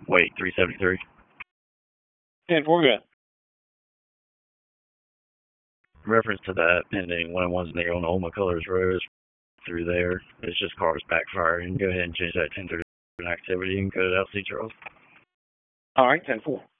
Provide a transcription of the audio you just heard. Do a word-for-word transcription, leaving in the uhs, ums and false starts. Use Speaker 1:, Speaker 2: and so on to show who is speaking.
Speaker 1: Wait, three seventy-three.
Speaker 2: ten four, good.
Speaker 1: Reference to that pending one one's near on Omaha Colors Road through there. It's just cars backfiring. Go ahead and change that ten thirty activity and go to L C Charles.
Speaker 2: All right, ten four.